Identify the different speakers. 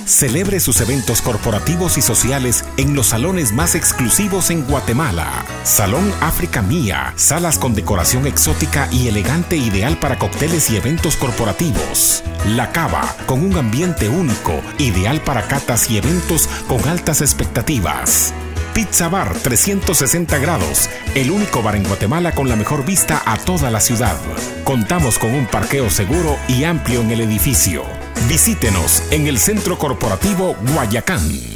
Speaker 1: Celebre sus eventos corporativos y sociales en los salones más exclusivos en Guatemala. Salón África Mía, salas con decoración exótica y elegante ideal para cócteles y eventos corporativos. La Cava, con un ambiente único, ideal para catas y eventos con altas expectativas. Pizza Bar 360 grados, el único bar en Guatemala con la mejor vista a toda la ciudad. Contamos con un parqueo seguro y amplio en el edificio. Visítenos en el Centro Corporativo Guayacán.